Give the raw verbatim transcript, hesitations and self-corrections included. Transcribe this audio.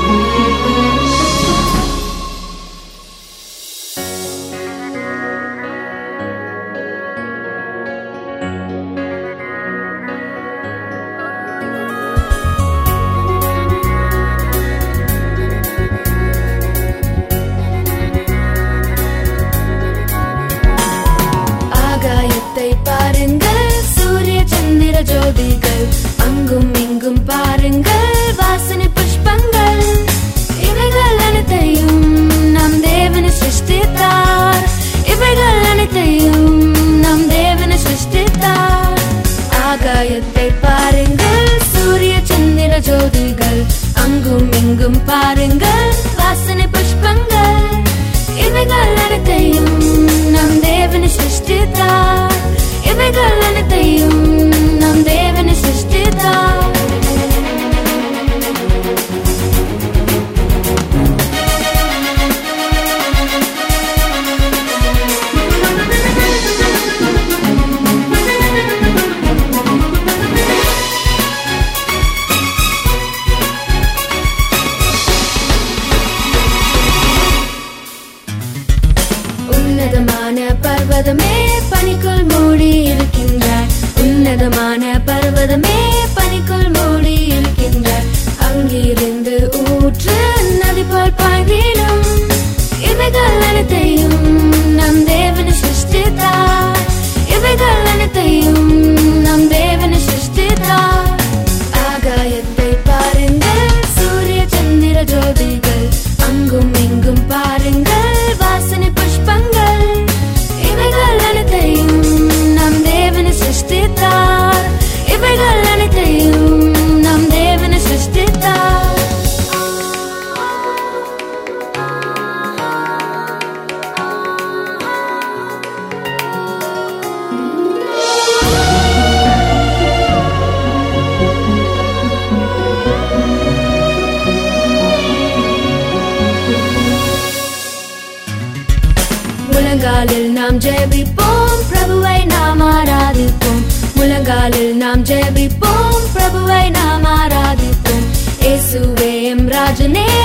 ஜோதிகள் அங்கும் இங்கும் பாருங்கள் வாசனை புஷ்பங்கள் இவைகள் அனைத்தையும் நம் தேவன் சிருஷ்டித்தார் இவைகள் அனைத்தையும் நம் தேவன் சிருஷ்டித்தார் ஆகாயத்தை பாருங்கள் சூரிய சந்திர ஜோதிகள் அங்கும் இங்கும் பாருங்கள் வாசனை புஷ்பங்கள் இவைகள் அனைத்தையும் நம் தேவன் சிருஷ்டித்தார் இவைகள் அனைத்தையும் நம் தேவன் சிருஷ்டித்தார் உன்னதமான பர்வதமே பனிக்குள் மூடி இருக்கின்றார் உன்னதமான பர்வதமே பனிக்குள் மூடி இருக்கின்றார் அங்கிருந்து ஊற்று நதி போல் பாய்ந்திடும் இவைகள் அனைத்தையும் நம் தேவன் சிருஷ்டித்தார் இவைகள் அனைத்தையும் நம் தேவன் சிருஷ்டித்தார் ஆகாயத்தை பாருங்கள் சூரிய சந்திர ஜோதிகள் அங்கும் இங்கும் பாருங்கள் வாசனை புஷ்பங்கள் இவைகள் அனைத்தையும் நம் தேவன் சிருஷ்டித்தார் இவைகள் அனைத்தையும் நம் தேவன் சிருஷ்டித்தார் முழங்காலில் நாம் ஜெபிப்போம் பிரபுவை நாம் ஆராதிப்போம் முழங்காலில் நாம் ஜெபிப்போம் பிரபுவை நாம் ஆராதிப்போம் இயேசுவே எம் ராஜனே